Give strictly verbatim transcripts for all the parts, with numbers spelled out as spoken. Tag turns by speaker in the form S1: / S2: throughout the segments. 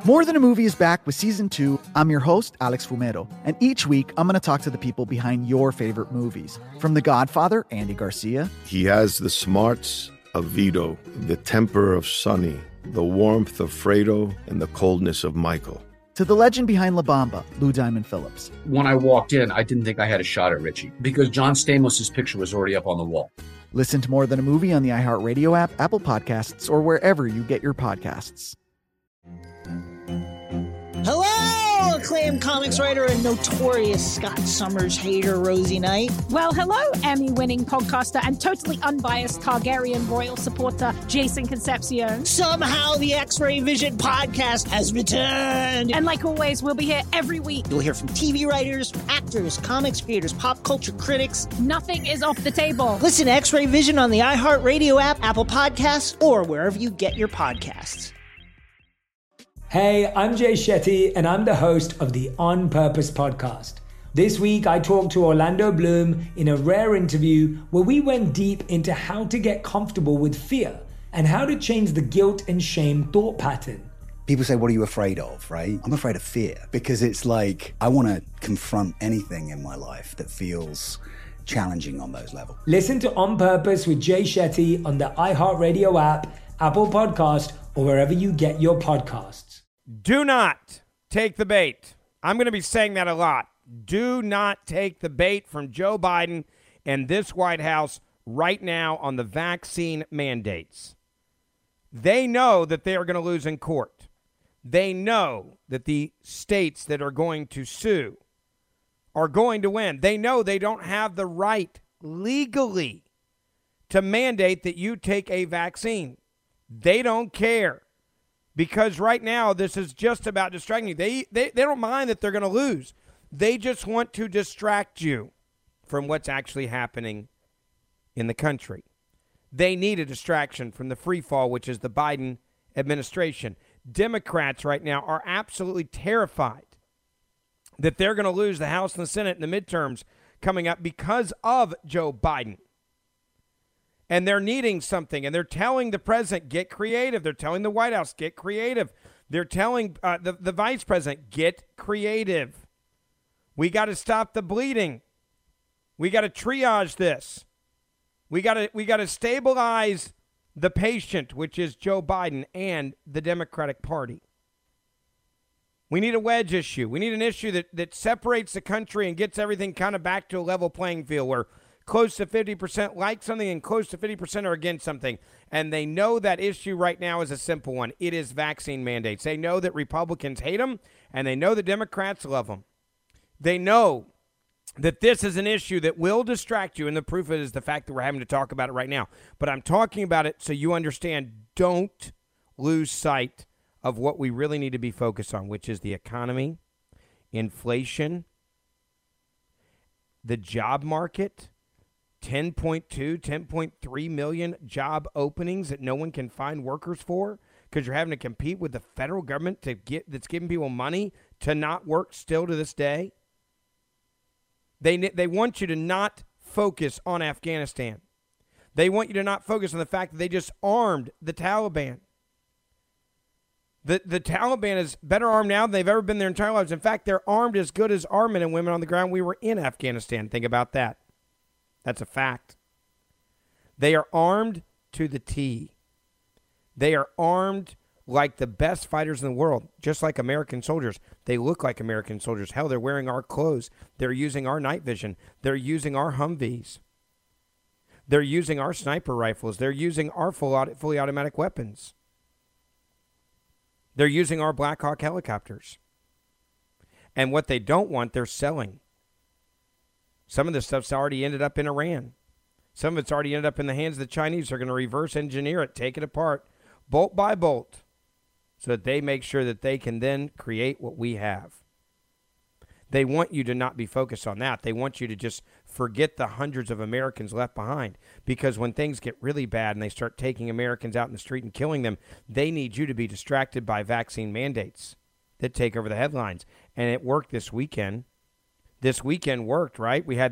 S1: More Than a Movie is back with season two. I'm your host, Alex Fumero, and each week I'm going to talk to the people behind your favorite movies. From The Godfather, Andy Garcia.
S2: He has the smarts of Vito, the temper of Sonny, the warmth of Fredo, and the coldness of Michael.
S1: To the legend behind La Bamba, Lou Diamond Phillips.
S3: When I walked in, I didn't think I had a shot at Richie because John Stamos' picture was already up on the wall.
S1: Listen to More Than a Movie on the iHeartRadio app, Apple Podcasts, or wherever you get your podcasts.
S4: Hello, acclaimed comics writer and notorious Scott Summers hater, Rosie Knight.
S5: Well, hello, Emmy-winning podcaster and totally unbiased Targaryen royal supporter, Jason Concepcion.
S4: Somehow the X-Ray Vision podcast has returned.
S5: And like always, we'll be here every week.
S4: You'll hear from T V writers, actors, comics creators, pop culture critics.
S5: Nothing is off the table.
S4: Listen to X-Ray Vision on the iHeartRadio app, Apple Podcasts, or wherever you get your podcasts.
S6: Hey, I'm Jay Shetty, and I'm the host of the On Purpose podcast. This week, I talked to Orlando Bloom in a rare interview where we went deep into how to get comfortable with fear and how to change the guilt and shame thought pattern.
S7: People say, what are you afraid of, right? I'm afraid of fear because it's like I want to confront anything in my life that feels challenging on those levels.
S6: Listen to On Purpose with Jay Shetty on the iHeartRadio app, Apple Podcast, or wherever you get your podcasts.
S8: Do not take the bait. I'm going to be saying that a lot. Do not take the bait from Joe Biden and this White House right now on the vaccine mandates. They know that they are going to lose in court. They know that the states that are going to sue are going to win. They know they don't have the right legally to mandate that you take a vaccine. They don't care. Because right now, this is just about distracting you. They, they, they don't mind that they're going to lose. They just want to distract you from what's actually happening in the country. They need a distraction from the free fall, which is the Biden administration. Democrats right now are absolutely terrified that they're going to lose the House and the Senate in the midterms coming up because of Joe Biden. And they're needing something, and they're telling the president, get creative. They're telling the White House, get creative. They're telling uh, the, the vice president, get creative. We got to stop the bleeding. We got to triage this. We got to we got to stabilize the patient, which is Joe Biden and the Democratic Party. We need a wedge issue. We need an issue that, that separates the country and gets everything kind of back to a level playing field where close to fifty percent like something and close to fifty percent are against something. And they know that issue right now is a simple one. It is vaccine mandates. They know that Republicans hate them, and they know that Democrats love them. They know that this is an issue that will distract you, and the proof is the fact that we're having to talk about it right now. But I'm talking about it so you understand. Don't lose sight of what we really need to be focused on, which is the economy, inflation, the job market, ten point two, ten point three million job openings that no one can find workers for because you're having to compete with the federal government to get that's giving people money to not work still to this day. They they want you to not focus on Afghanistan. They want you to not focus on the fact that they just armed the Taliban. The, the Taliban is better armed now than they've ever been their entire lives. In fact, they're armed as good as our men and women on the ground we were in Afghanistan. Think about that. That's a fact. They are armed to the T. They are armed like the best fighters in the world, just like American soldiers. They look like American soldiers. Hell, they're wearing our clothes. They're using our night vision. They're using our Humvees. They're using our sniper rifles. They're using our full auto, fully automatic weapons. They're using our Black Hawk helicopters. And what they don't want, they're selling. Some of this stuff's already ended up in Iran. Some of it's already ended up in the hands of the Chinese. They're going to reverse engineer it, take it apart, bolt by bolt, so that they make sure that they can then create what we have. They want you to not be focused on that. They want you to just forget the hundreds of Americans left behind, because when things get really bad and they start taking Americans out in the street and killing them, they need you to be distracted by vaccine mandates that take over the headlines. And it worked this weekend. This weekend worked, right? We had the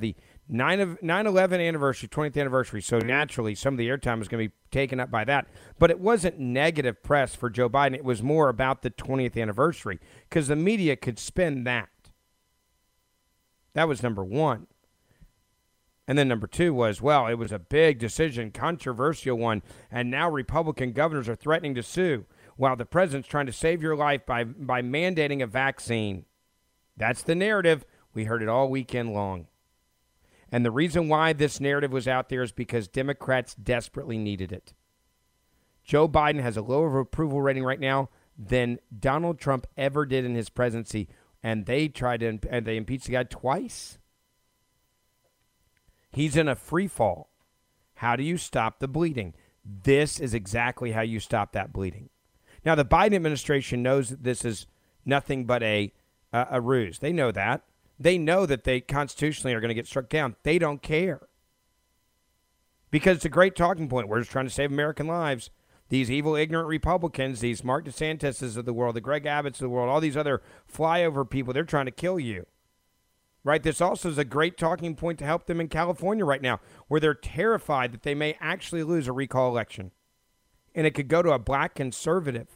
S8: nine eleven anniversary, twentieth anniversary, so naturally some of the airtime was going to be taken up by that. But it wasn't negative press for Joe Biden. It was more about the twentieth anniversary because the media could spin that. That was number one. And then number two was, well, it was a big decision, controversial one, and now Republican governors are threatening to sue while the president's trying to save your life by, by mandating a vaccine. That's the narrative. We heard it all weekend long. And the reason why this narrative was out there is because Democrats desperately needed it. Joe Biden has a lower approval rating right now than Donald Trump ever did in his presidency, and they tried to and they impeached the guy twice. He's in a free fall. How do you stop the bleeding? This is exactly how you stop that bleeding. Now, the Biden administration knows that this is nothing but a a, a ruse. They know that. They know that they constitutionally are going to get struck down. They don't care. Because it's a great talking point. We're just trying to save American lives. These evil, ignorant Republicans, these Mark DeSantis of the world, the Greg Abbotts of the world, all these other flyover people, they're trying to kill you. Right? This also is a great talking point to help them in California right now, where they're terrified that they may actually lose a recall election. And it could go to a black conservative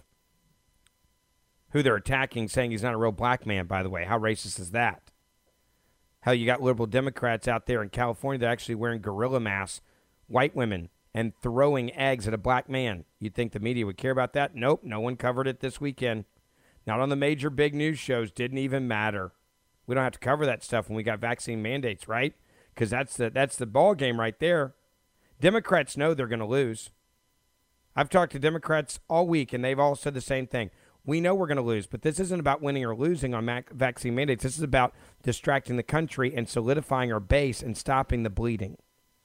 S8: who they're attacking, saying he's not a real black man, by the way. How racist is that? Hell, you got liberal Democrats out there in California that are actually wearing gorilla masks, white women, and throwing eggs at a black man. You'd think the media would care about that? Nope, no one covered it this weekend. Not on the major big news shows. Didn't even matter. We don't have to cover that stuff when we got vaccine mandates, right? Because that's the, that's the ball game right there. Democrats know they're going to lose. I've talked to Democrats all week, and they've all said the same thing. We know we're going to lose, but this isn't about winning or losing on mac- vaccine mandates. This is about distracting the country and solidifying our base and stopping the bleeding.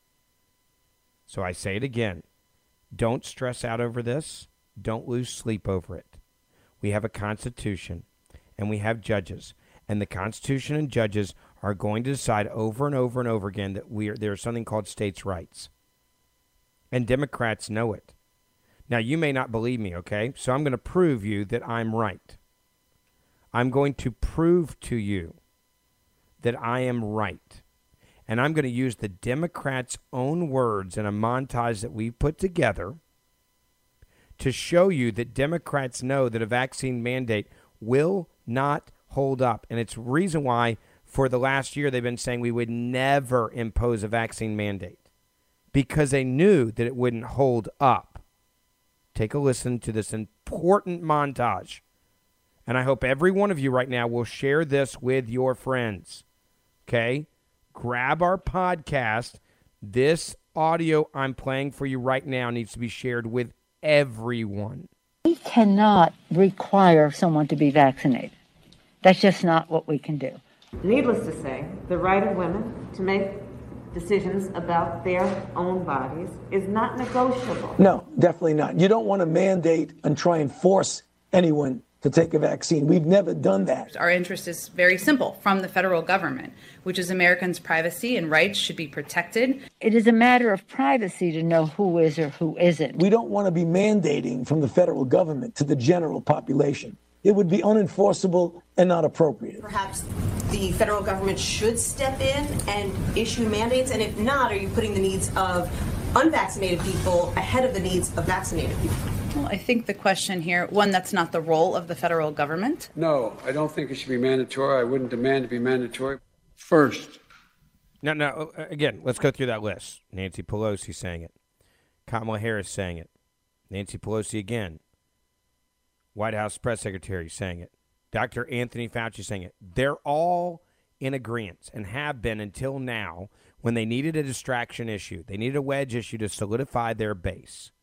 S8: So I say it again. Don't stress out over this. Don't lose sleep over it. We have a Constitution, and we have judges. And the Constitution and judges are going to decide over and over and over again that we are, there's something called states' rights. And Democrats know it. Now, you may not believe me, okay? So I'm going to prove you that I'm right. I'm going to prove to you that I am right. And I'm going to use the Democrats' own words in a montage that we put together to show you that Democrats know that a vaccine mandate will not hold up. And it's reason why for the last year they've been saying we would never impose a vaccine mandate because they knew that it wouldn't hold up. Take a listen to this important montage. And I hope every one of you right now will share this with your friends. Okay? Grab our podcast. This audio I'm playing for you right now needs to be shared with everyone.
S9: We cannot require someone to be vaccinated. That's just not what we can do.
S10: Needless to say, the right of women to make decisions about their own bodies is not negotiable.
S11: No, definitely not. You don't want to mandate and try and force anyone to take a vaccine. We've never done that.
S12: Our interest is very simple from the federal government, which is Americans' privacy and rights should be protected.
S9: It is a matter of privacy to know who is or who isn't.
S11: We don't want to be mandating from the federal government to the general population. It would be unenforceable and not appropriate.
S13: Perhaps the federal government should step in and issue mandates, and if not, are you putting the needs of unvaccinated people ahead of the needs of vaccinated people?
S12: Well, I think the question here, one, that's not the role of the federal government.
S14: No, I don't think it should be mandatory. I wouldn't demand to be mandatory. First.
S8: No, no, again, let's go through that list. Nancy Pelosi saying it. Kamala Harris saying it. Nancy Pelosi again. White House press secretary saying it. Doctor Anthony Fauci saying it. They're all in agreement and have been until now when they needed a distraction issue. They needed a wedge issue to solidify their base.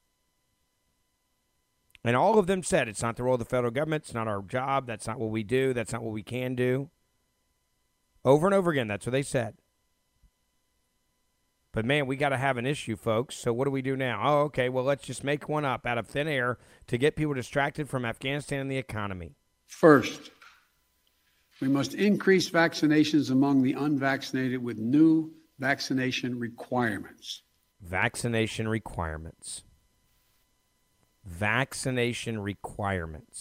S8: And all of them said it's not the role of the federal government. It's not our job. That's not what we do. That's not what we can do. Over and over again, that's what they said. But, man, we got to have an issue, folks. So what do we do now? Oh, okay, well, let's just make one up out of thin air to get people distracted from Afghanistan and the economy.
S14: First, we must increase vaccinations among the unvaccinated with new vaccination requirements.
S8: Vaccination requirements. Vaccination requirements.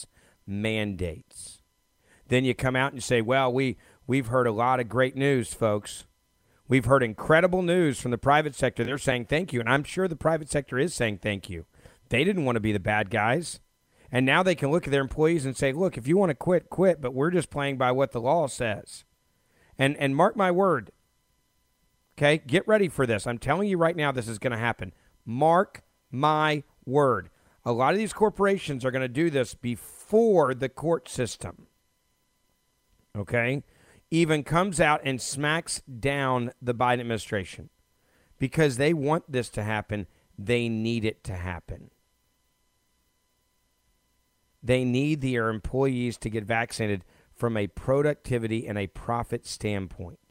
S8: Mandates. Then you come out and you say, well, we, we've heard a lot of great news, folks. We've heard incredible news from the private sector. They're saying thank you, and I'm sure the private sector is saying thank you. They didn't want to be the bad guys. And now they can look at their employees and say, look, if you want to quit, quit, but we're just playing by what the law says. And and mark my word, okay, get ready for this. I'm telling you right now this is going to happen. Mark my word. A lot of these corporations are going to do this before the court system, okay, even comes out and smacks down the Biden administration because they want this to happen. They need it to happen. They need their employees to get vaccinated from a productivity and a profit standpoint.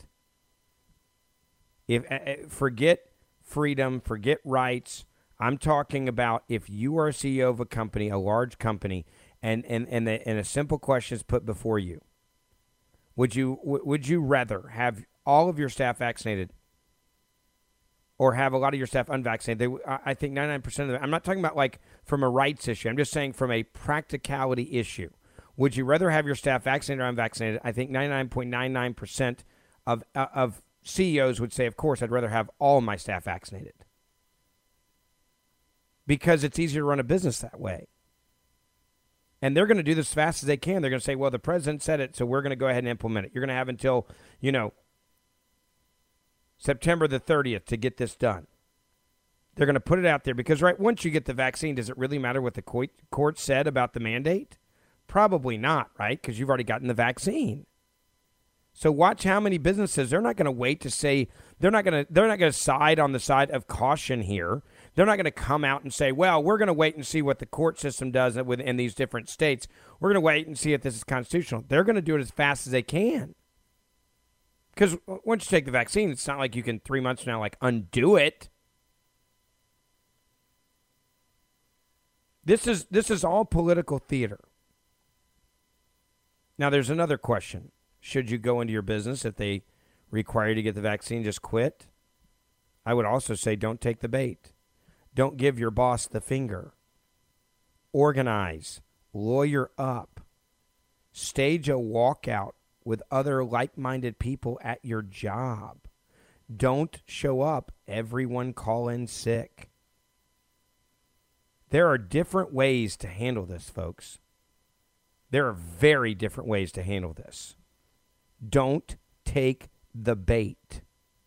S8: If uh, forget freedom, forget rights. I'm talking about if you are a C E O of a company, a large company, and and and, the, and a simple question is put before you: Would you w- would you rather have all of your staff vaccinated, or have a lot of your staff unvaccinated? They, I think ninety-nine percent of them. I'm not talking about like from a rights issue. I'm just saying from a practicality issue. Would you rather have your staff vaccinated or unvaccinated? I think ninety-nine point nine nine percent of uh, of C E Os would say, of course, I'd rather have all my staff vaccinated. Because it's easier to run a business that way. And they're going to do this as fast as they can. They're going to say, well, the president said it, so we're going to go ahead and implement it. You're going to have until, you know, September the thirtieth to get this done. They're going to put it out there because, right, once you get the vaccine, does it really matter what the court said about the mandate? Probably not, right, because you've already gotten the vaccine. So watch how many businesses, they're not going to wait to say, they're not going to they're not going to side on the side of caution here. They're not going to come out and say, well, we're going to wait and see what the court system does within these different states. We're going to wait and see if this is constitutional. They're going to do it as fast as they can. Because once you take the vaccine, it's not like you can three months from now, like, undo it. This is this is all political theater. Now, there's another question. Should you go into your business if they require you to get the vaccine, just quit? I would also say don't take the bait. Don't give your boss the finger. Organize. Lawyer up. Stage a walkout with other like-minded people at your job. Don't show up. Everyone call in sick. There are different ways to handle this, folks. There are very different ways to handle this. Don't take the bait.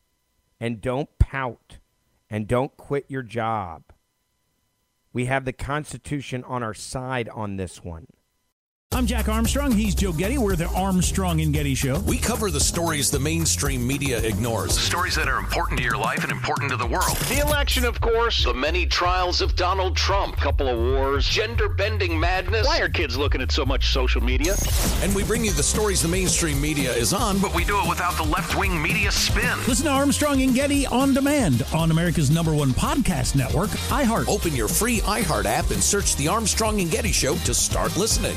S8: And don't pout. And don't quit your job. We have the Constitution on our side on this one.
S15: I'm Jack Armstrong. He's Joe Getty. We're the Armstrong and Getty Show.
S16: We cover the stories the mainstream media ignores. Stories that are important to your life and important to the world. The election, of course. The many trials of Donald Trump. Couple of wars. Gender-bending madness. Why are kids looking at so much social media? And we bring you the stories the mainstream media is on, but we do it without the left-wing media spin.
S15: Listen to Armstrong and Getty on demand on America's number one podcast network, iHeart.
S16: Open your free iHeart app and search the Armstrong and Getty Show to start listening.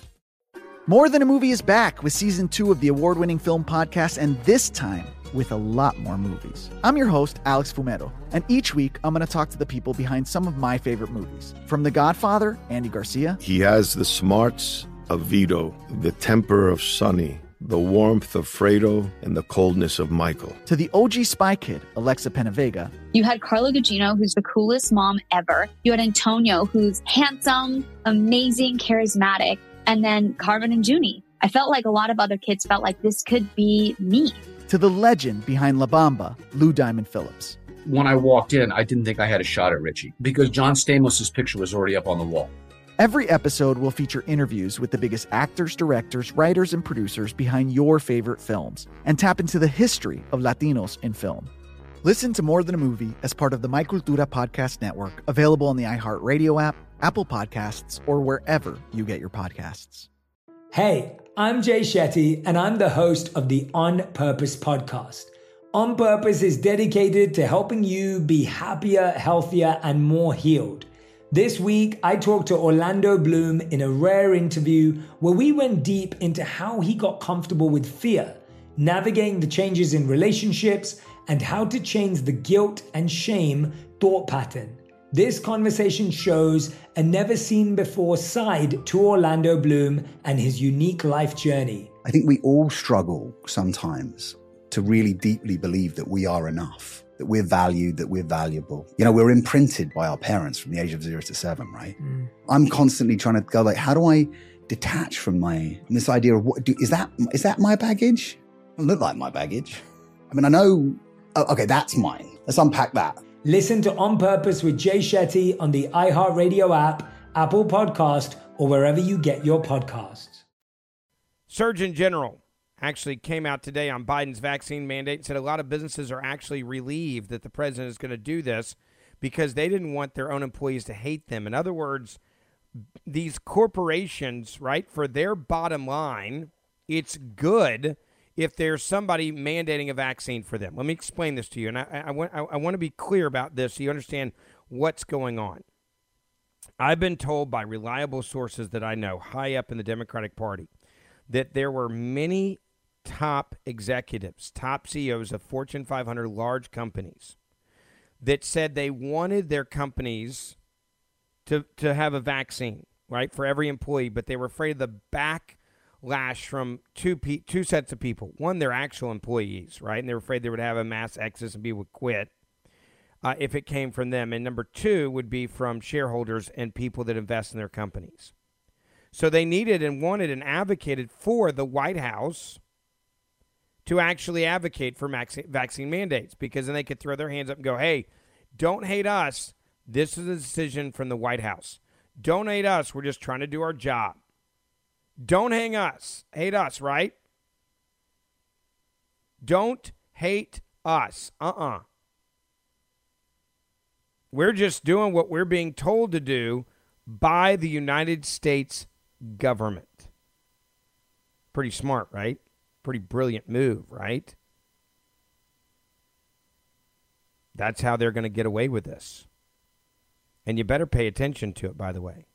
S1: More Than a Movie is back with season two of the award-winning film podcast, and this time with a lot more movies. I'm your host, Alex Fumero, and each week I'm going to talk to the people behind some of my favorite movies. From The Godfather, Andy Garcia.
S2: He has the smarts of Vito, the temper of Sonny, the warmth of Fredo, and the coldness of Michael.
S1: To the O G Spy Kid, Alexa Penavega.
S17: You had Carla Gugino, who's the coolest mom ever. You had Antonio, who's handsome, amazing, charismatic. And then Carmen and Junie. I felt like a lot of other kids felt like this could be me.
S1: To the legend behind La Bamba, Lou Diamond Phillips.
S3: When I walked in, I didn't think I had a shot at Richie because John Stamos' picture was already up on the wall.
S1: Every episode will feature interviews with the biggest actors, directors, writers, and producers behind your favorite films and tap into the history of Latinos in film. Listen to More Than a Movie as part of the My Cultura Podcast Network, available on the iHeartRadio app, Apple Podcasts, or wherever you get your podcasts.
S6: Hey, I'm Jay Shetty, and I'm the host of the On Purpose podcast. On Purpose is dedicated to helping you be happier, healthier, and more healed. This week, I talked to Orlando Bloom in a rare interview where we went deep into how he got comfortable with fear, navigating the changes in relationships, and how to change the guilt and shame thought pattern. This conversation shows a never-seen-before side to Orlando Bloom and his unique life journey.
S7: I think we all struggle sometimes to really deeply believe that we are enough, that we're valued, that we're valuable. You know, we're imprinted by our parents from the age of zero to seven, right? Mm. I'm constantly trying to go like, how do I detach from my, from this idea of what, do, is that, is that my baggage? It doesn't look like my baggage. I mean, I know, oh, okay, that's mine. Let's unpack that.
S6: Listen to On Purpose with Jay Shetty on the iHeartRadio app, Apple Podcast, or wherever you get your podcasts.
S8: Surgeon General actually came out today on Biden's vaccine mandate and said a lot of businesses are actually relieved that the president is going to do this because they didn't want their own employees to hate them. In other words, these corporations, right, for their bottom line, it's good if there's somebody mandating a vaccine for them. Let me explain this to you, and I, I, want, I, I want to be clear about this so you understand what's going on. I've been told by reliable sources that I know high up in the Democratic Party that there were many top executives, top C E Os of Fortune five hundred large companies that said they wanted their companies to, to have a vaccine, right, for every employee, but they were afraid of the back lash from two pe- two sets of people. One, their actual employees, right? And they were afraid they would have a mass exodus and people would quit uh, if it came from them. And number two would be from shareholders and people that invest in their companies. So they needed and wanted and advocated for the White House to actually advocate for max- vaccine mandates, because then they could throw their hands up and go, hey, don't hate us. This is a decision from the White House. Don't hate us. We're just trying to do our job. Don't hang us. Hate us, right? Don't hate us. Uh-uh. We're just doing what we're being told to do by the United States government. Pretty smart, right? Pretty brilliant move, right? That's how they're going to get away with this. And you better pay attention to it, by the way.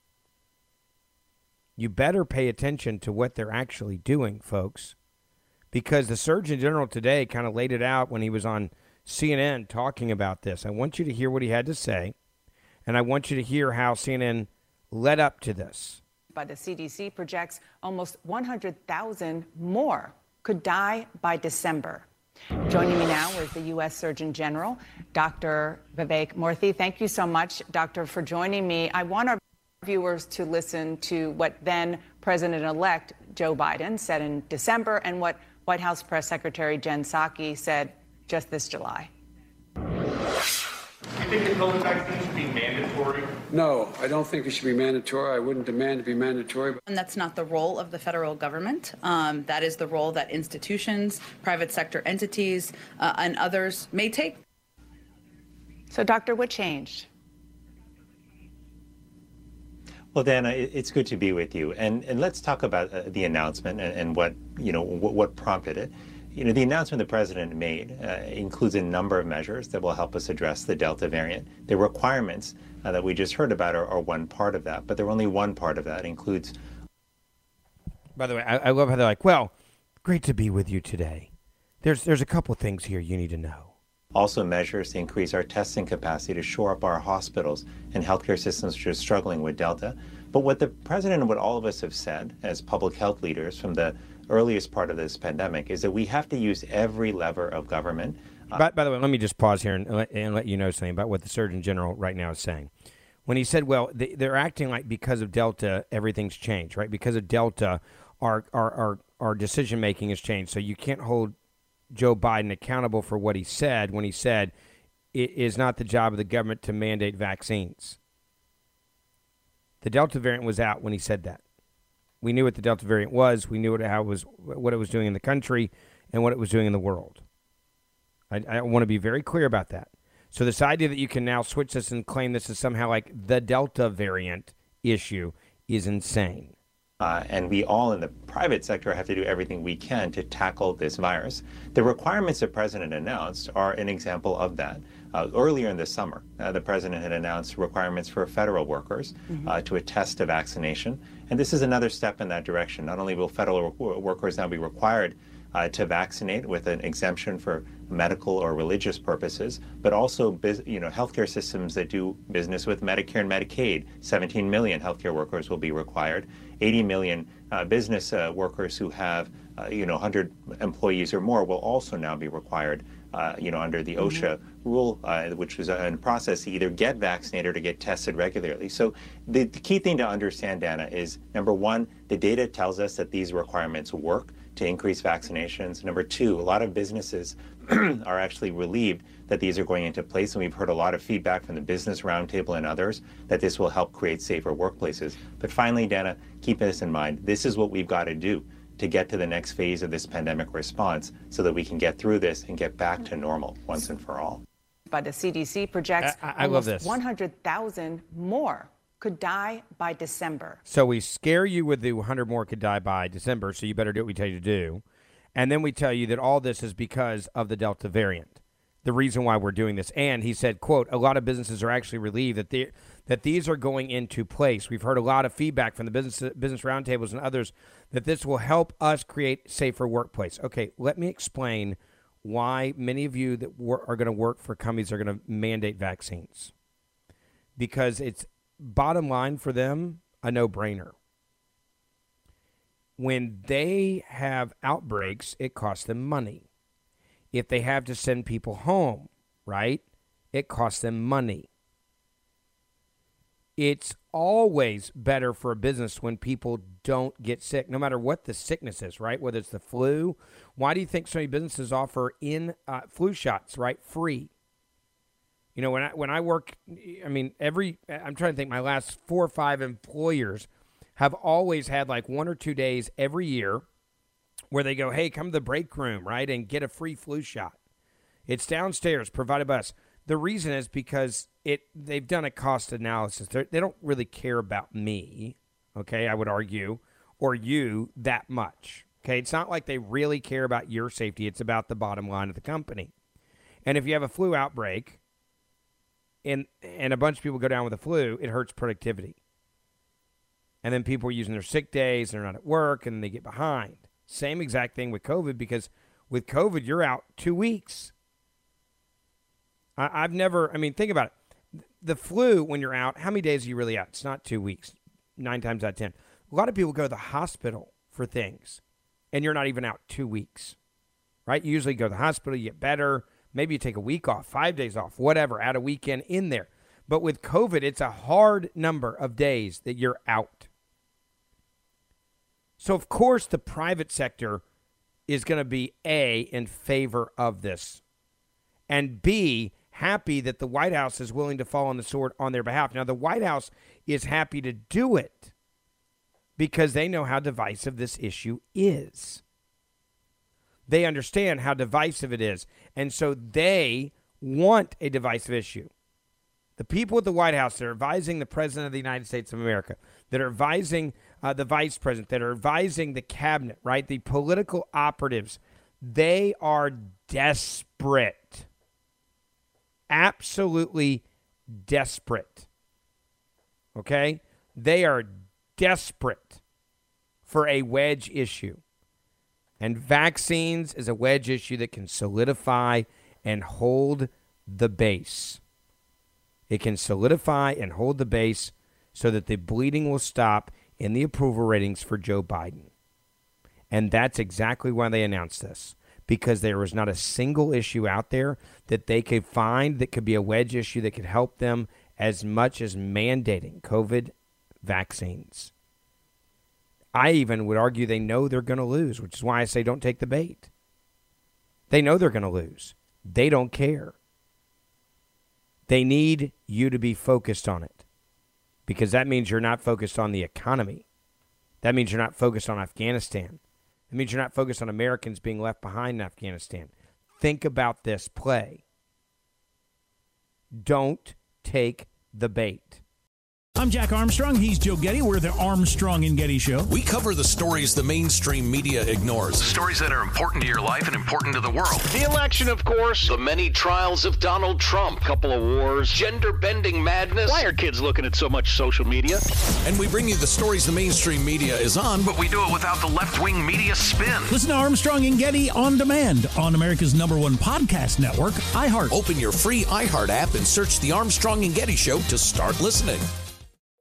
S8: You better pay attention to what they're actually doing, folks, because the Surgeon General today kind of laid it out when he was on C N N talking about this. I want you to hear what he had to say, and I want you to hear how C N N led up to this.
S18: By the C D C projects almost one hundred thousand more could die by December. Joining me now is the U S Surgeon General, Doctor Vivek Murthy. Thank you so much, Doctor, for joining me. I want our viewers to listen to what then President-elect Joe Biden said in December and what White House Press Secretary Jen Psaki said just this July.
S19: Do you think the COVID vaccine should be mandatory?
S14: No, I don't think it should be mandatory. I wouldn't demand to be mandatory.
S12: And that's not the role of the federal government. Um, that is the role that institutions, private sector entities, uh, and others may take.
S18: So, Doctor, what changed?
S20: Well, Dana, it's good to be with you. And, and let's talk about uh, the announcement and, and what, you know, what, what prompted it. You know, the announcement the president made uh, includes a number of measures that will help us address the Delta variant. The requirements uh, that we just heard about are, are one part of that, but they're only one part of that. It includes.
S8: By the way, I, I love how they're like, well, great to be with you today. There's, there's a couple things here you need to know.
S20: Also measures to increase our testing capacity to shore up our hospitals and healthcare systems which are struggling with Delta. But what the president and what all of us have said as public health leaders from the earliest part of this pandemic is that we have to use every lever of government. Uh,
S8: by, by the way, let me just pause here and let, and let you know something about what the Surgeon General right now is saying. When he said, well, they, they're acting like because of Delta, everything's changed, right? Because of Delta, our, our, our, our decision-making has changed. So you can't hold Joe Biden accountable for what he said when he said it is not the job of the government to mandate vaccines. The Delta variant was out when he said that. We knew what the Delta variant was. We knew what, how it was, what it was doing in the country and what it was doing in the world. I, I want to be very clear about that. So this idea that you can now switch this and claim this is somehow like the Delta variant issue is insane.
S20: Uh, and we all in the private sector have to do everything we can to tackle this virus. The requirements the president announced are an example of that. Uh, earlier in the summer, uh, the president had announced requirements for federal workers mm-hmm. uh, to attest to vaccination. And this is another step in that direction. Not only will federal workers now be required uh, to vaccinate with an exemption for medical or religious purposes, but also biz- you know, healthcare systems that do business with Medicare and Medicaid. seventeen million healthcare workers will be required. eighty million uh, business uh, workers who have, uh, you know, one hundred employees or more will also now be required, uh, you know, under the OSHA mm-hmm. rule, uh, which was in process to either get vaccinated or to get tested regularly. So the, the key thing to understand, Dana, is number one, the data tells us that these requirements work to increase vaccinations. Number two, a lot of businesses are actually relieved that these are going into place, and we've heard a lot of feedback from the Business Roundtable and others that this will help create safer workplaces. But finally, Dana, keep this in mind. This is what we've got to do to get to the next phase of this pandemic response so that we can get through this and get back to normal once and for all.
S18: But the C D C projects
S8: I, I love this.
S18: one hundred thousand more could die by December.
S8: So we scare you with the one hundred more could die by December, so you better do what we tell you to do. And then we tell you that all this is because of the Delta variant, the reason why we're doing this. And he said, quote, a lot of businesses are actually relieved that they, that these are going into place. We've heard a lot of feedback from the business business roundtables and others that this will help us create safer workplace. Okay, let me explain why many of you that wor- are going to work for companies are going to mandate vaccines. Because it's bottom line for them, a no-brainer. When they have outbreaks, it costs them money. If they have to send people home, right, it costs them money. It's always better for a business when people don't get sick, no matter what the sickness is, right, whether it's the flu. Why do you think so many businesses offer in uh, flu shots, right, free? You know, when I when I work, I mean, every, I'm trying to think, my last four or five employers have always had like one or two days every year where they go, hey, come to the break room, right, and get a free flu shot. It's downstairs, provided by us. The reason is because it they've done a cost analysis. They're, they don't really care about me, okay, I would argue, or you that much. Okay, it's not like they really care about your safety. It's about the bottom line of the company. And if you have a flu outbreak, And and a bunch of people go down with the flu, it hurts productivity. And then people are using their sick days, they're not at work, and they get behind. Same exact thing with COVID, because with COVID, you're out two weeks. I, I've never, I mean, think about it. The flu, when you're out, how many days are you really out? It's not two weeks, nine times out of ten. A lot of people go to the hospital for things, and you're not even out two weeks, right? You usually go to the hospital, you get better. Maybe you take a week off, five days off, whatever, add a weekend in there. But with COVID, it's a hard number of days that you're out. So, of course, the private sector is going to be, A, in favor of this, and B, happy that the White House is willing to fall on the sword on their behalf. Now, the White House is happy to do it because they know how divisive this issue is. They understand how divisive it is, and so they want a divisive issue. The people at the White House that are advising the President of the United States of America, that are advising uh, the Vice President, that are advising the Cabinet, right, the political operatives, they are desperate, absolutely desperate, okay? They are desperate for a wedge issue. And vaccines is a wedge issue that can solidify and hold the base. It can solidify and hold the base so that the bleeding will stop in the approval ratings for Joe Biden. And that's exactly why they announced this, because there was not a single issue out there that they could find that could be a wedge issue that could help them as much as mandating COVID vaccines. I even would argue they know they're going to lose, which is why I say don't take the bait. They know they're going to lose. They don't care. They need you to be focused on it, because that means you're not focused on the economy. That means you're not focused on Afghanistan. It means you're not focused on Americans being left behind in Afghanistan. Think about this play. Don't take the bait.
S15: I'm Jack Armstrong. He's Joe Getty. We're the Armstrong and Getty Show.
S16: We cover the stories the mainstream media ignores. Stories that are important to your life and important to the world. The election, of course. The many trials of Donald Trump. Couple of wars. Gender-bending madness. Why are kids looking at so much social media? And we bring you the stories the mainstream media is on, but we do it without the left-wing media spin.
S15: Listen to Armstrong and Getty on demand on America's number one podcast network, iHeart.
S16: Open your free iHeart app and search the Armstrong and Getty Show to start listening.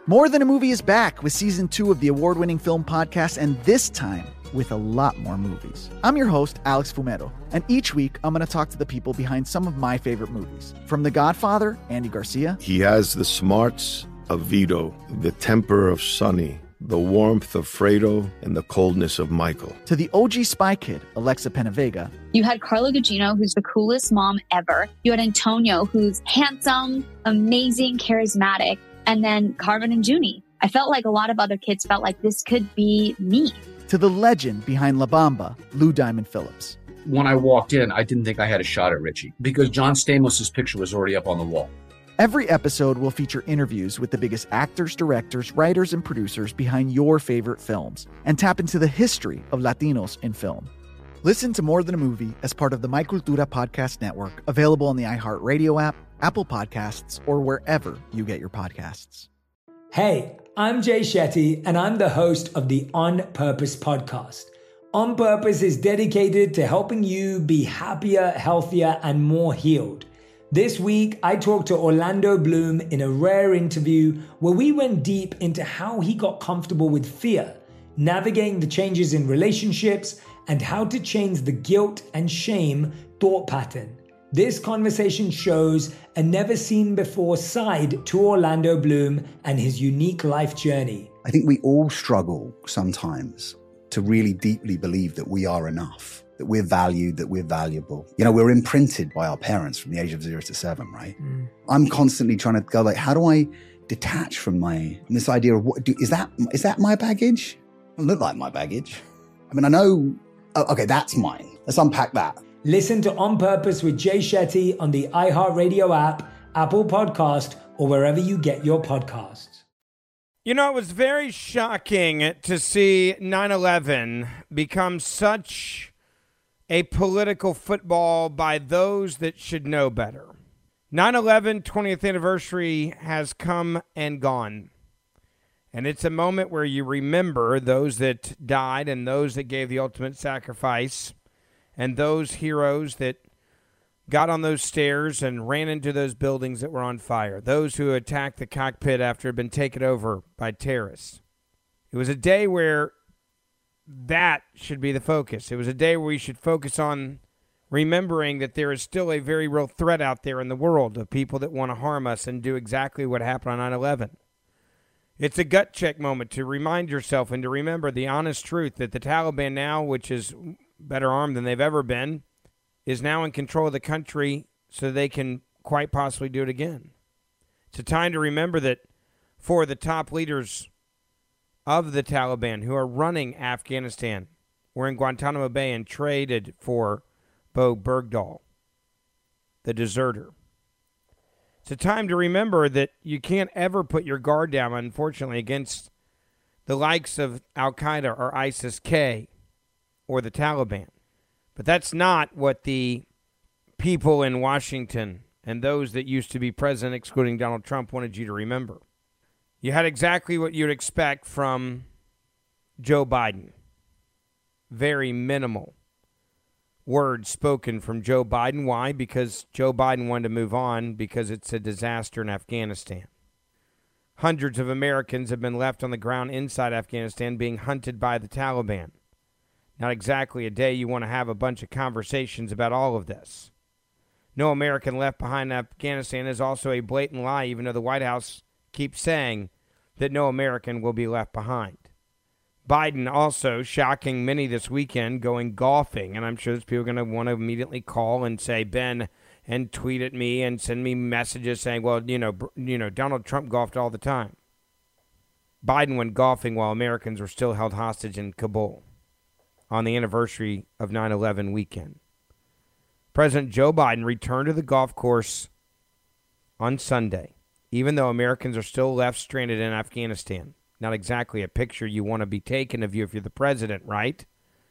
S1: More Than a Movie is back with season two of the award-winning film podcast, and this time with a lot more movies. I'm your host, Alex Fumero, and each week I'm going to talk to the people behind some of my favorite movies. From The Godfather, Andy Garcia.
S2: He has the smarts of Vito, the temper of Sonny, the warmth of Fredo, and the coldness of Michael.
S1: To the O G Spy Kid, Alexa Penavega.
S17: You had Carla Gugino, who's the coolest mom ever. You had Antonio, who's handsome, amazing, charismatic. And then Carmen and Junie. I felt like a lot of other kids felt like this could be me.
S1: To the legend behind La Bamba, Lou Diamond Phillips.
S3: When I walked in, I didn't think I had a shot at Richie because John Stamos' picture was already up on the wall.
S1: Every episode will feature interviews with the biggest actors, directors, writers, and producers behind your favorite films and tap into the history of Latinos in film. Listen to More Than a Movie as part of the My Cultura Podcast Network, available on the iHeartRadio app, Apple Podcasts, or wherever you get your podcasts.
S6: Hey, I'm Jay Shetty, and I'm the host of the On Purpose podcast. On Purpose is dedicated to helping you be happier, healthier, and more healed. This week, I talked to Orlando Bloom in a rare interview where we went deep into how he got comfortable with fear, navigating the changes in relationships, and how to change the guilt and shame thought pattern. This conversation shows a never-seen-before side to Orlando Bloom and his unique life journey.
S7: I think we all struggle sometimes to really deeply believe that we are enough, that we're valued, that we're valuable. You know, we're imprinted by our parents from the age of zero to seven, right? Mm. I'm constantly trying to go like, how do I detach from my, from this idea of what, do, is that, is that my baggage? It doesn't look like my baggage. I mean, I know, oh, okay, that's mine. Let's unpack that.
S6: Listen to On Purpose with Jay Shetty on the iHeartRadio app, Apple Podcast, or wherever you get your podcasts.
S8: You know, it was very shocking to see nine eleven become such a political football by those that should know better. nine eleven twentieth anniversary has come and gone. And it's a moment where you remember those that died and those that gave the ultimate sacrifice and those heroes that got on those stairs and ran into those buildings that were on fire, those who attacked the cockpit after it had been taken over by terrorists. It was a day where that should be the focus. It was a day where we should focus on remembering that there is still a very real threat out there in the world of people that want to harm us and do exactly what happened on nine eleven. It's a gut check moment to remind yourself and to remember the honest truth that the Taliban now, which is better armed than they've ever been, is now in control of the country so they can quite possibly do it again. It's a time to remember that four of the top leaders of the Taliban who are running Afghanistan were in Guantanamo Bay and traded for Bo Bergdahl, the deserter. It's a time to remember that you can't ever put your guard down, unfortunately, against the likes of Al-Qaeda or ISIS-K or the Taliban. But that's not what the people in Washington and those that used to be president, excluding Donald Trump, wanted you to remember. You had exactly what you'd expect from Joe Biden. Very minimal words spoken from Joe Biden. Why? Because Joe Biden wanted to move on because it's a disaster in Afghanistan. Hundreds of Americans have been left on the ground inside Afghanistan being hunted by the Taliban. Not exactly a day you want to have a bunch of conversations about all of this. No American left behind in Afghanistan is also a blatant lie, even though the White House keeps saying that no American will be left behind. Biden also shocking many this weekend going golfing, and I'm sure there's people going to want to immediately call and say, Ben, and tweet at me and send me messages saying, well, you know, you know, Donald Trump golfed all the time. Biden went golfing while Americans were still held hostage in Kabul on the anniversary of nine eleven weekend. President Joe Biden returned to the golf course on Sunday, even though Americans are still left stranded in Afghanistan. Not exactly a picture you want to be taken of you if you're the president, right?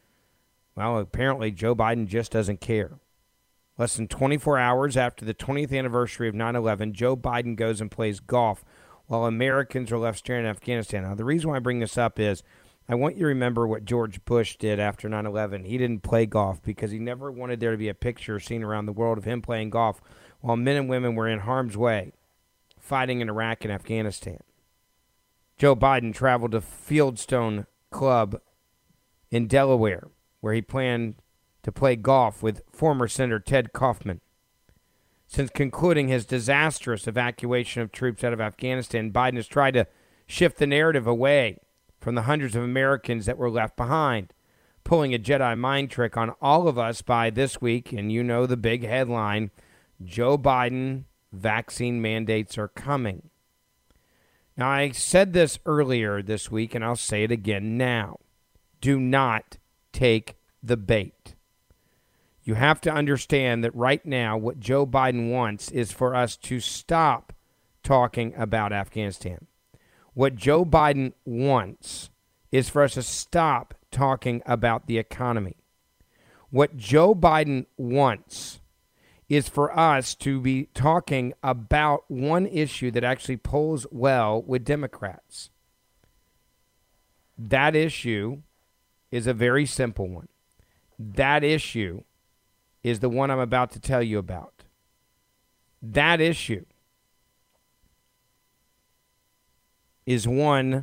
S8: Well, apparently Joe Biden just doesn't care. Less than twenty-four hours after the twentieth anniversary of nine eleven, Joe Biden goes and plays golf while Americans are left stranded in Afghanistan. Now, the reason why I bring this up is I want you to remember what George Bush did after nine eleven. He didn't play golf because he never wanted there to be a picture seen around the world of him playing golf while men and women were in harm's way fighting in Iraq and Afghanistan. Joe Biden traveled to Fieldstone Club in Delaware, where he planned to play golf with former Senator Ted Kaufman. Since concluding his disastrous evacuation of troops out of Afghanistan, Biden has tried to shift the narrative away from the hundreds of Americans that were left behind, pulling a Jedi mind trick on all of us by this week, and you know the big headline, Joe Biden vaccine mandates are coming. Now, I said this earlier this week, and I'll say it again now. Do not take the bait. You have to understand that right now what Joe Biden wants is for us to stop talking about Afghanistan. What Joe Biden wants is for us to stop talking about the economy. What Joe Biden wants is for us to be talking about one issue that actually polls well with Democrats. That issue is a very simple one. That issue is the one I'm about to tell you about. That issue is one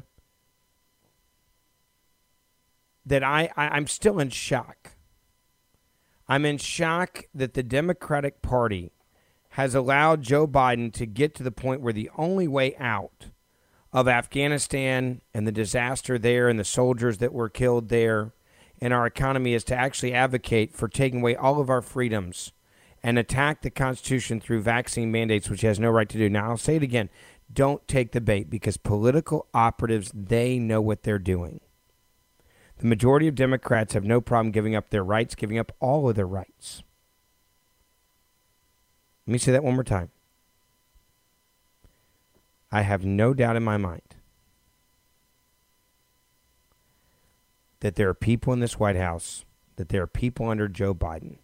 S8: that I, I, I'm still in shock. I'm in shock that the Democratic Party has allowed Joe Biden to get to the point where the only way out of Afghanistan and the disaster there and the soldiers that were killed there and our economy is to actually advocate for taking away all of our freedoms and attack the Constitution through vaccine mandates, which he has no right to do. Now, I'll say it again. Don't take the bait, because political operatives, they know what they're doing. The majority of Democrats have no problem giving up their rights, giving up all of their rights. Let me say that one more time. I have no doubt in my mind that there are people in this White House, that there are people under Joe Biden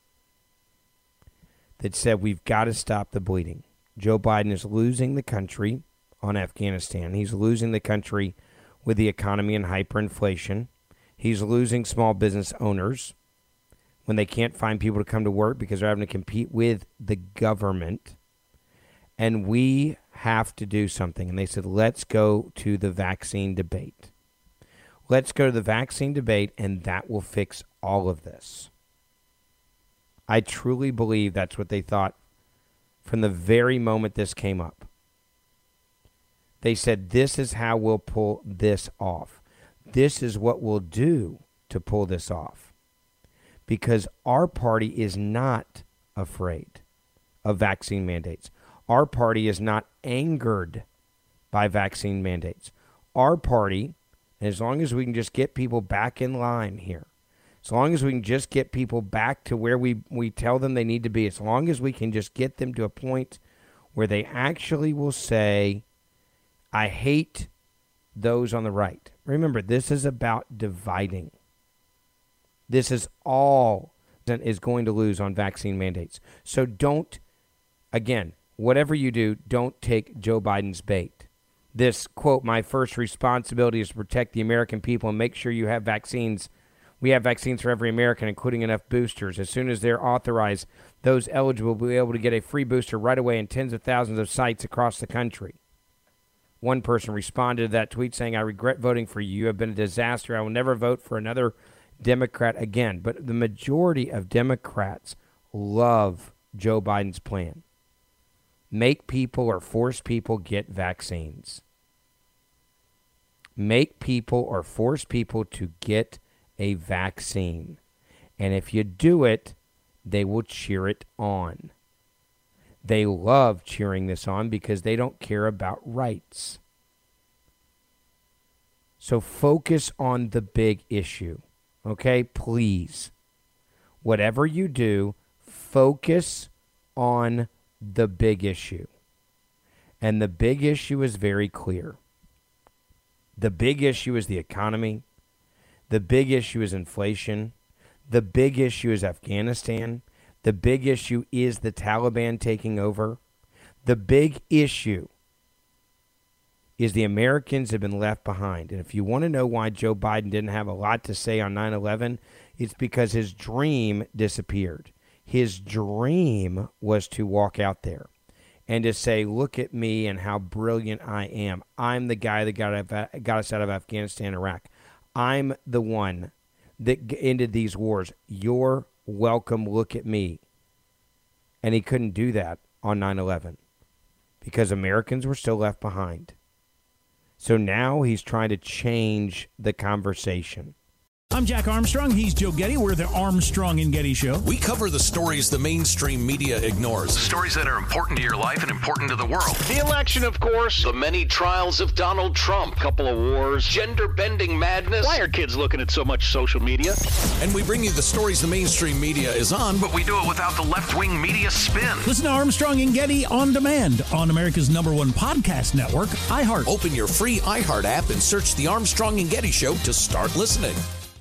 S8: that said we've got to stop the bleeding. Joe Biden is losing the country on Afghanistan. He's losing the country with the economy and hyperinflation. He's losing small business owners when they can't find people to come to work because they're having to compete with the government. And we have to do something. And they said, let's go to the vaccine debate. Let's go to the vaccine debate, and that will fix all of this. I truly believe that's what they thought from the very moment this came up. They said, this is how we'll pull this off. This is what we'll do to pull this off. Because our party is not afraid of vaccine mandates. Our party is not angered by vaccine mandates. Our party, as long as we can just get people back in line here, as long as we can just get people back to where we, we tell them they need to be, as long as we can just get them to a point where they actually will say, I hate those on the right. Remember, this is about dividing. This is all that is going to lose on vaccine mandates. So don't, again, whatever you do, don't take Joe Biden's bait. This, quote, my first responsibility is to protect the American people and make sure you have vaccines. We have vaccines for every American, including enough boosters. As soon as they're authorized, those eligible will be able to get a free booster right away in tens of thousands of sites across the country. One person responded to that tweet saying, I regret voting for you. You have been a disaster. I will never vote for another Democrat again. But the majority of Democrats love Joe Biden's plan. Make people or force people get vaccines. Make people or force people to get a vaccine. And if you do it, they will cheer it on. They love cheering this on because they don't care about rights. So focus on the big issue, okay? Please. Whatever you do, focus on the big issue. And the big issue is very clear. The big issue is the economy. The big issue is inflation. The big issue is Afghanistan. The big issue is the Taliban taking over. The big issue is the Americans have been left behind. And if you want to know why Joe Biden didn't have a lot to say on nine eleven, it's because his dream disappeared. His dream was to walk out there and to say, look at me and how brilliant I am. I'm the guy that got, got us out of Afghanistan and Iraq. I'm the one that ended these wars. You're welcome. Look at me. And he couldn't do that on nine eleven because Americans were still left behind. So now he's trying to change the conversation.
S15: I'm Jack Armstrong. He's Joe Getty. We're the Armstrong and Getty Show.
S16: We cover the stories the mainstream media ignores. Stories that are important to your life and important to the world. The election, of course. The many trials of Donald Trump. Couple of wars. Gender-bending madness. Why are kids looking at so much social media? And we bring you the stories the mainstream media is on, but we do it without the left-wing media spin.
S15: Listen to Armstrong and Getty on demand on America's number one podcast network, iHeart.
S16: Open your free iHeart app and search the Armstrong and Getty Show to start listening.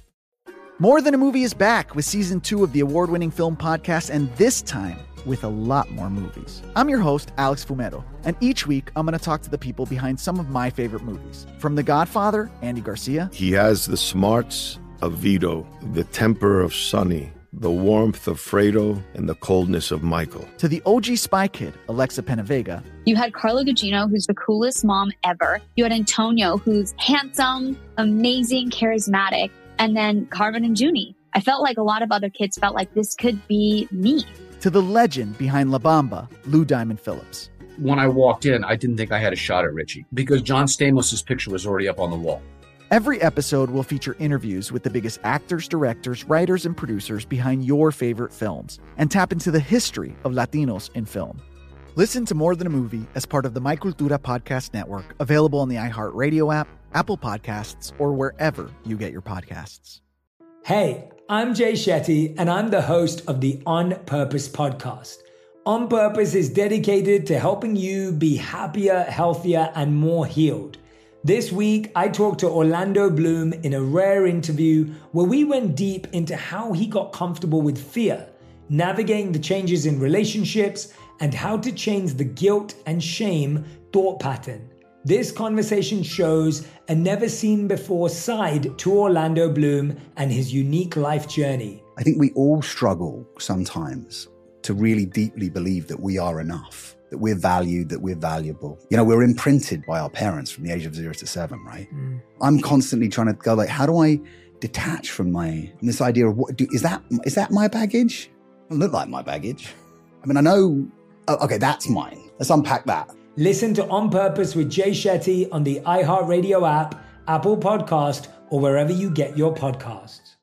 S1: More Than a Movie is back with season two of the award-winning film podcast, and this time with a lot more movies. I'm your host, Alex Fumero, and each week I'm going to talk to the people behind some of my favorite movies. From The Godfather, Andy Garcia.
S2: He has the smarts of Vito, the temper of Sonny, the warmth of Fredo, and the coldness of Michael.
S1: To the O G Spy Kid, Alexa Penavega.
S17: You had Carla Gugino, who's the coolest mom ever. You had Antonio, who's handsome, amazing, charismatic. And then Carmen and Junie. I felt like a lot of other kids felt like this could be me.
S1: To the legend behind La Bamba, Lou Diamond Phillips.
S3: When I walked in, I didn't think I had a shot at Richie because John Stamos' picture was already up on the wall.
S1: Every episode will feature interviews with the biggest actors, directors, writers, and producers behind your favorite films and tap into the history of Latinos in film. Listen to More Than a Movie as part of the My Cultura podcast network, available on the iHeartRadio app, Apple Podcasts, or wherever you get your podcasts.
S6: Hey, I'm Jay Shetty, and I'm the host of the On Purpose podcast. On Purpose is dedicated to helping you be happier, healthier, and more healed. This week, I talked to Orlando Bloom in a rare interview where we went deep into how he got comfortable with fear, navigating the changes in relationships, and how to change the guilt and shame thought pattern. This conversation shows a never-seen-before side to Orlando Bloom and his unique life journey.
S7: I think we all struggle sometimes to really deeply believe that we are enough, that we're valued, that we're valuable. You know, we're imprinted by our parents from the age of zero to seven, right? Mm. I'm constantly trying to go like, how do I detach from my, from this idea of what, do, is that, is that my baggage? It doesn't look like my baggage. I mean, I know, oh, okay, that's mine. Let's unpack that.
S6: Listen to On Purpose with Jay Shetty on the iHeartRadio app, Apple Podcast, or wherever you get your podcasts.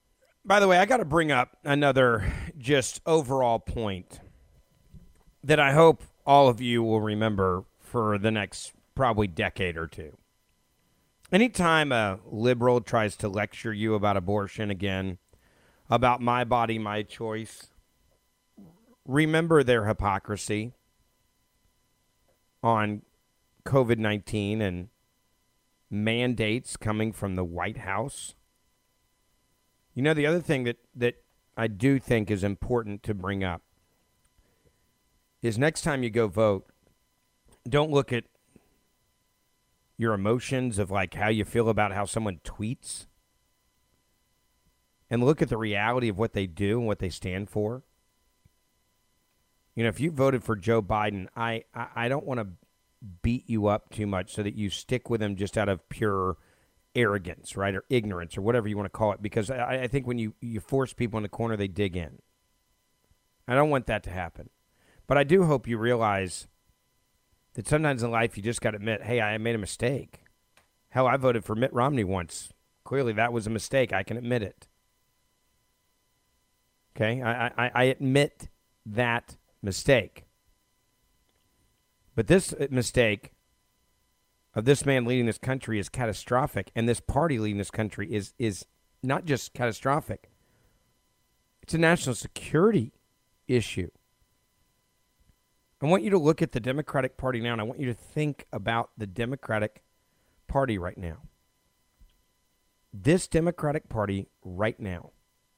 S8: By the way, I got to bring up another just overall point that I hope all of you will remember for the next probably decade or two. Anytime a liberal tries to lecture you about abortion again, about my body, my choice, remember their hypocrisy on covid nineteen and mandates coming from the White House. You know, the other thing that, that I do think is important to bring up is next time you go vote, don't look at your emotions of like how you feel about how someone tweets, and look at the reality of what they do and what they stand for. You know, if you voted for Joe Biden, I, I, I don't want to beat you up too much so that you stick with him just out of pure arrogance, right, or ignorance, or whatever you want to call it, because I, I think when you, you force people in the corner, they dig in. I don't want that to happen. But I do hope you realize that sometimes in life you just got to admit, hey, I made a mistake. Hell, I voted for Mitt Romney once. Clearly that was a mistake. I can admit it. Okay? I, I, I admit that mistake. But this mistake of this man leading this country is catastrophic, and this party leading this country is is not just catastrophic. It's a national security issue. I want you to look at the Democratic Party now, and I want you to think about the Democratic Party right now. This Democratic Party right now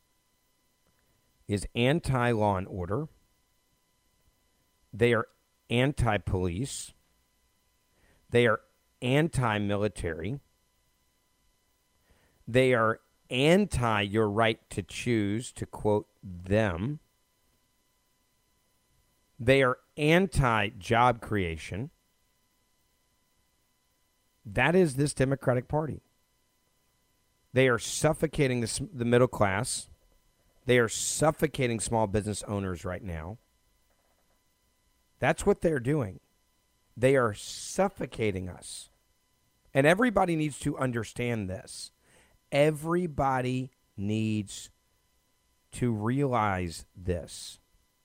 S8: is anti-law and order. They are anti-police. They are anti-military. They are anti your right to choose, to quote them. They are anti-job creation. That is this Democratic Party. They are suffocating the, the middle class. They are suffocating small business owners right now. That's what they're doing. They are suffocating us. And everybody needs to understand this. Everybody needs to realize this.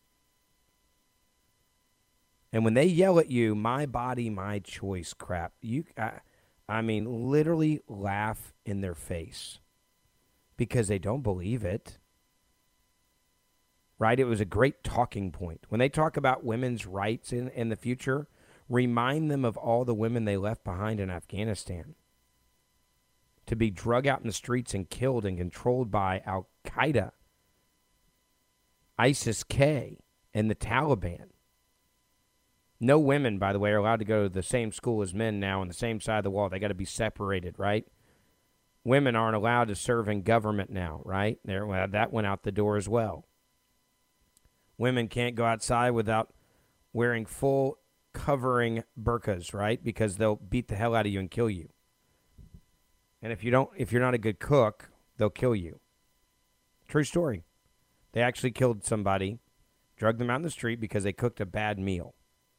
S8: And when they yell at you, my body, my choice crap, you, I, I mean, literally laugh in their face because they don't believe it. Right? It was a great talking point. When they talk about women's rights in, in the future, remind them of all the women they left behind in Afghanistan to be drug out in the streets and killed and controlled by Al-Qaeda, ISIS-K, and the Taliban. No women, by the way, are allowed to go to the same school as men now on the same side of the wall. They got to be separated, right? Women aren't allowed to serve in government now, right? There, well, that went out the door as well. Women can't go outside without wearing full covering burqas, right? Because they'll beat the hell out of you and kill you. And if you don't, if you're not a good cook, they'll kill you. True story. They actually killed somebody, drugged them out in the street because they cooked a bad meal.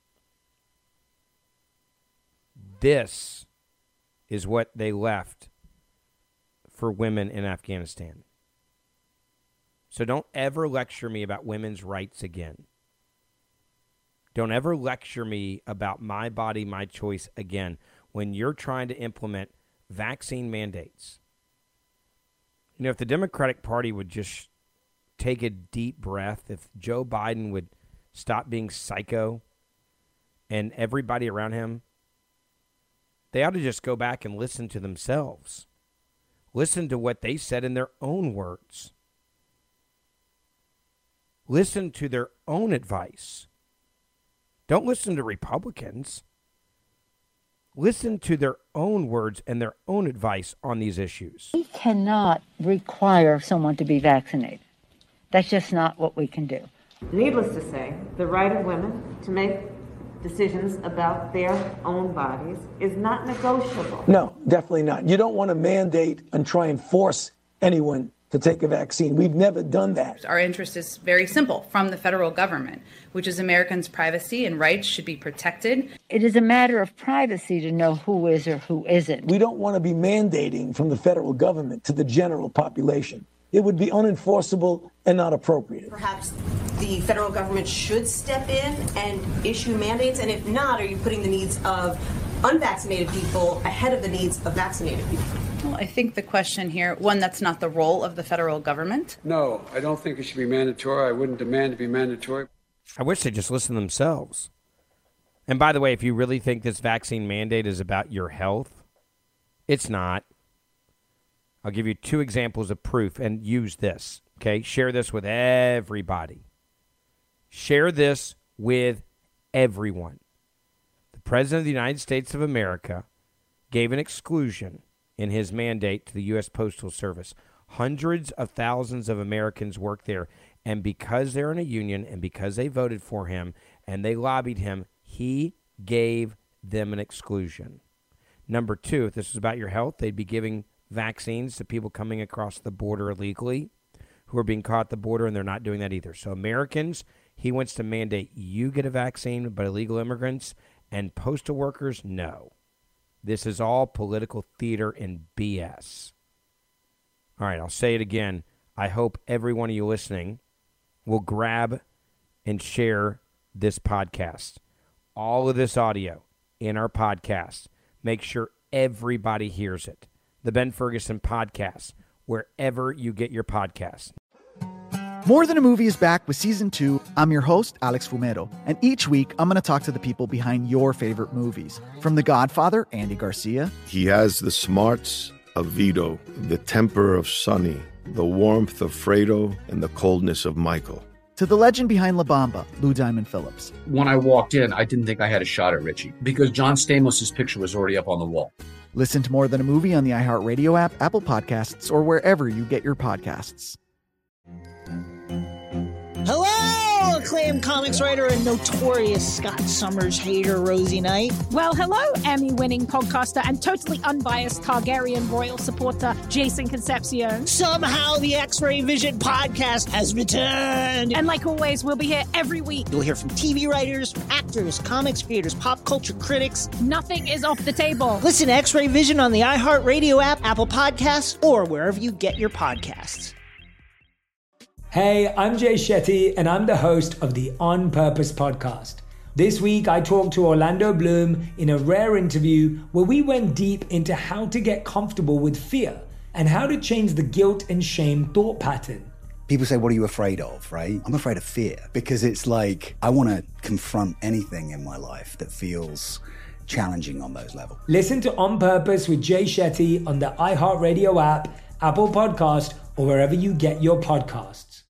S8: This is what they left for women in Afghanistan. So don't ever lecture me about women's rights again. Don't ever lecture me about my body, my choice again when you're trying to implement vaccine mandates. You know, if the Democratic Party would just take a deep breath, if Joe Biden would stop being psycho and everybody around him, they ought to just go back and listen to themselves. Listen to what they said in their own words. Listen to their own advice. Don't listen to Republicans. Listen to their own words and their own advice on these issues.
S9: We cannot require someone to be vaccinated. That's just not what we can do.
S10: Needless to say, the right of women to make decisions about their own bodies is not negotiable.
S11: No, definitely not. You don't want to mandate and try and force anyone to take a vaccine. We've never done that.
S12: Our interest is very simple from the federal government, which is Americans' privacy and rights should be protected.
S9: It is a matter of privacy to know who is or who isn't.
S11: We don't want to be mandating from the federal government to the general population. It would be unenforceable and not appropriate.
S13: Perhaps the federal government should step in and issue mandates, and if not, are you putting the needs of unvaccinated people ahead of the needs of vaccinated people?
S12: Well, I think the question here, one, that's not the role of the federal government.
S14: No, I don't think it should be mandatory. I wouldn't demand to be mandatory.
S8: I wish they'd just listen to themselves. And by the way, if you really think this vaccine mandate is about your health, it's not. I'll give you two examples of proof and use this, okay? Share this with everybody. Share this with everyone. The President of the United States of America gave an exclusion in his mandate to the U S Postal Service. Hundreds of thousands of Americans work there, and because they're in a union and because they voted for him and they lobbied him, he gave them an exclusion. Number two, if this was about your health, they'd be giving vaccines to people coming across the border illegally who are being caught at the border, and they're not doing that either. So Americans, he wants to mandate you get a vaccine, but illegal immigrants and postal workers, no. This is all political theater and B S. All right, I'll say it again. I hope every one of you listening will grab and share this podcast. All of this audio in our podcast. Make sure everybody hears it. The Ben Ferguson Podcast, wherever you get your podcasts.
S1: More Than a Movie is back with season two. I'm your host, Alex Fumero, and each week I'm going to talk to the people behind your favorite movies. From The Godfather, Andy Garcia.
S2: He has the smarts of Vito, the temper of Sonny, the warmth of Fredo, and the coldness of Michael.
S1: To the legend behind La Bamba, Lou Diamond Phillips.
S3: When I walked in, I didn't think I had a shot at Richie because John Stamos' picture was already up on the wall.
S1: Listen to More Than a Movie on the iHeartRadio app, Apple Podcasts, or wherever you get your podcasts.
S4: Hello, acclaimed comics writer and notorious Scott Summers hater, Rosie Knight.
S5: Well, hello, Emmy-winning podcaster and totally unbiased Targaryen royal supporter, Jason Concepcion.
S4: Somehow the X-Ray Vision podcast has returned.
S5: And like always, we'll be here every week.
S4: You'll hear from T V writers, actors, comics creators, pop culture critics.
S5: Nothing is off the table.
S4: Listen to X-Ray Vision on the iHeartRadio app, Apple Podcasts, or wherever you get your podcasts.
S6: Hey, I'm Jay Shetty, and I'm the host of the On Purpose podcast. This week, I talked to Orlando Bloom in a rare interview where we went deep into how to get comfortable with fear and how to change the guilt and shame thought pattern.
S7: People say, what are you afraid of, right? I'm afraid of fear because it's like I want to confront anything in my life that feels challenging on those levels.
S6: Listen to On Purpose with Jay Shetty on the iHeartRadio app, Apple Podcast, or wherever you get your podcasts.